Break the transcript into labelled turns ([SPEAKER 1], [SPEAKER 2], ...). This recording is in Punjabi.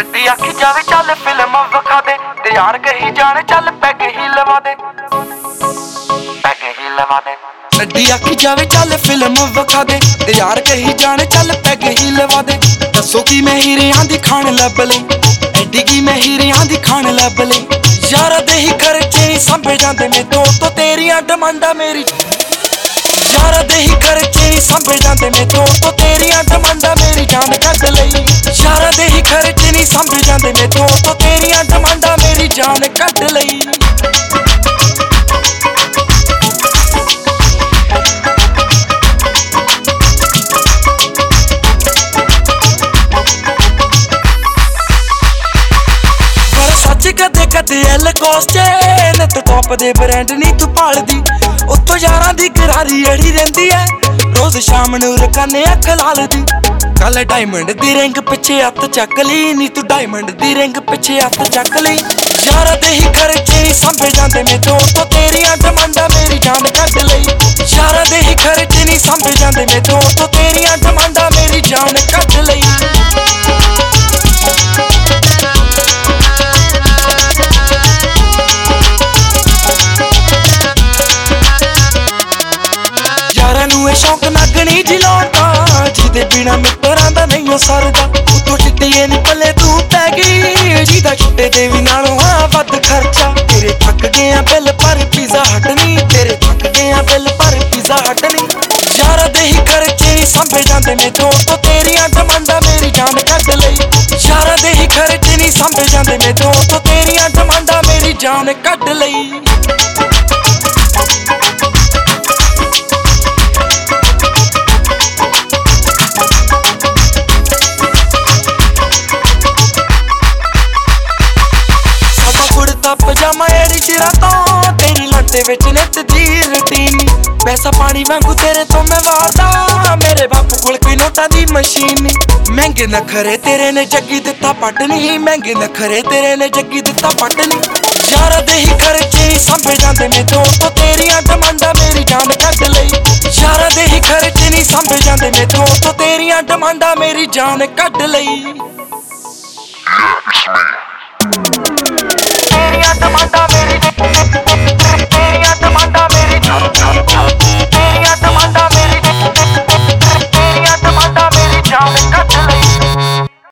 [SPEAKER 1] ਗੱਡੀ ਆਖੀ ਜਾਵੇ ਚੱਲ ਫਿਲਮ ਵਿਖਾ ਦੇ, ਤੇ ਯਾਰ ਕਹੀ ਜਾਣ ਚੱਲ ਪੈਗ ਹੀ ਲਵਾ ਦੇ, ਪੈਗ ਹੀ ਲਵਾ ਦੇ। ਗੱਡੀ ਆਖੀ ਜਾਵੇ ਚੱਲ ਫਿਲਮ ਵਿਖਾ ਦੇ, ਤੇ ਯਾਰ ਕਹੀ ਜਾਣ ਚੱਲ ਪੈਗ ਹੀ ਲਵਾ ਦੇ। ਦੱਸੋ ਕੀ ਮੈਂ ਹੀਰਿਆਂ ਦੀ ਖਾਣ ਲੱਭ ਲਈ, ਐਡੀ ਕੀ ਮੈਂ ਹੀਰਿਆਂ ਦੀ ਖਾਣ ਲੱਭ ਲਈ। ਯਾਰਾਂ ਦੇ ਹੀ ਖਰਚੇ ਨੀ ਸੰਭੇ ਜਾਂਦੇ ਮੇਥੋਂ, ਤੋਂ ਤੇਰੀਆਂ ਡਿਮਾਂਡਾਂ ਮੇਰੀ ਯਾਰਾਂ ਦੇ ਹੀ ਖਰਚੇ ਨੀ ਸੰਭੇ ਜਾਂਦੇ ਮੇਥੋਂ, ਤੋਂ ਤੇਰੀਆਂ ਡਿਮਾਂਡਾਂ ਮੇਰੀ ਜਾਨ ਕੱਢ ਲਈ। ਯਾਰਾਂ ਦੇ ਹੀ ਖਰਚੇ ਨੀ ਸੰਭੇ ਜਾਂਦੇ ਮੇਥੋਂ, ਤੋਂ ਤੇਰੀਆਂ ਡਿਮਾਂਡਾਂ ਮੇਰੀ ਜਾਨ ਕੱਢ ਲਈ। ਕਦੇ ਕਦੇ ਐਲ ਕੋਸਟੇ ਨੱਤ ਟੌਪ ਦੇ ਬ੍ਰਾਂਡ ਨੀ ਤੂੰ ਭਾਲਦੀ, ਉੱਤੋਂ ਯਾਰਾਂ ਦੀ ਗਰਾਰੀ ਅੜੀ ਰਹਿੰਦੀ ਐ, ਰੋਜ਼ ਸ਼ਾਮ ਨੂੰ ਰਕਾਨੇ ਅੱਖ ਲਾਲਦੀ। ਕੱਲ ਡਾਇਮੰਡ ਦੀ ਰਿੰਗ ਪਿੱਛੇ ਹੱਥ ਚੱਕ ਲਈ ਨੀ ਤੂੰ, ਡਾਇਮੰਡ ਦੀ ਰਿੰਗ ਪਿੱਛੇ ਹੱਥ ਚੱਕ ਲਈ। ਯਾਰਾਂ ਦੇ ਹੀ ਖਰਚੇ ਨੀ ਸੰਭੇ ਜਾਂਦੇ ਮੇਥੋਂ, ਤੋਂ ਤੇਰੀਆਂ ਡਿਮਾਂਡਾਂ ਮੇਰੀ ਜਾਨ ਕੱਢ ਲਈ। ਯਾਰਾਂ ਦੇ ਹੀ ਖਰਚੇ ਨੀ ਸੰਭੇ ਜਾਂਦੇ ਮੇਥੋਂ, ਤੋਂ ਤੇਰੀਆਂ ਡਿਮਾਂਡਾਂ ਮੇਰੀ ਜਾਨ ਕੱਢ ਲਈ। ਸ਼ੌਕ ਨਾਗਣੀ ਜਿਲਾਉਣ ਦਾ, ਜਿਹਦੇ ਬਿਨਾ ਮਿੱਤਰਾਂ ਦਾ ਨਹੀਂ ਸਰਦਾ। ਉਤੋਂ ਚਿੱਟੀਏ ਨੀ ਪੱਲੇ ਤੂੰ ਪੈ ਗਈ, ਜਿਹਦਾ ਚਿੱਟੇ ਦੇ ਵੀ ਨਾਲੋਂ ਆ ਵੱਧ ਖਰਚਾ। ਤੇਰੇ ਥੱਕ ਗਿਆ ਬਿੱਲ ਪਰ ਪੀਜ਼ਾ ਹਟ ਨੀ, ਤੇਰੇ ਥੱਕ ਗਿਆ ਬਿੱਲ ਪਰ ਪੀਜ਼ਾ ਹਟ ਨੀ। ਯਾਰਾਂ ਦੇ ਹੀ ਖਰਚੇ ਨੀ ਸੰਭੇ ਜਾਂਦੇ ਮੇਥੋਂ, ਤੋਂ ਤੇਰੀਆਂ ਡਿਮਾਂਡਾਂ ਮੇਰੀ ਜਾਨ ਕੱਢ ਲਈ। ਯਾਰਾਂ ਦੇ ਹੀ ਖਰਚੇ ਨੀ ਸੰਭੇ ਜਾਂਦੇ ਮੇਥੋਂ, ਤੋਂ ਤੇਰੀਆਂ ਡਿਮਾਂਡਾਂ ਮੇਰੀ ਜਾਨ ਕੱਢ ਲਈ। ਪਜਾਮਾ ਐੜੀ ਚਿਰਾਂ ਤੋਂ ਤੇਰੀ ਲੱਤੇ ਵਿੱਚ ਨਿੱਤ ਦੀ ਰੁਟੀਨ। ਪੈਸਾ ਪਾਣੀ ਵਾਂਗੂ ਤੇਰੇ ਤੋਂ ਮੈਂ ਵਾਰਦਾ, ਮੇਰੇ ਬਾਪੂ ਕੋਲ ਕੋਈ ਨੋਟਾਂ ਦੀ ਮਸ਼ੀਨ ਨੀ। ਮਹਿੰਗੇ ਨਖਰੇ ਤੇਰੇ ਨੇ ਜੱਗੀ ਦਿੱਤਾ ਪੱਟ ਨੀ, ਮਹਿੰਗੇ ਨਖਰੇ ਤੇਰੇ ਨੇ ਜੱਗੀ ਦਿੱਤਾ ਪੱਟ ਨੀ। ਯਾਰਾਂ ਦੇ ਹੀ ਖਰਚੇ ਨੀ ਸੰਭੇ ਜਾਂਦੇ ਮੇਥੋਂ, ਤੋਂ ਤੇਰੀਆਂ ਡਿਮਾਂਡਾਂ ਮੇਰੀ ਜਾਨ ਕੱਢ ਲਈ। ਯਾਰਾਂ ਦੇ ਹੀ ਖਰਚੇ ਨੀ ਸੰਭੇ ਜਾਂਦੇ ਮੇਥੋਂ, ਤੋਂ ਤੇਰੀਆਂ ਡਿਮਾਂਡਾਂ ਮੇਰੀ ਜਾਨ ਕੱਢ ਲਈ।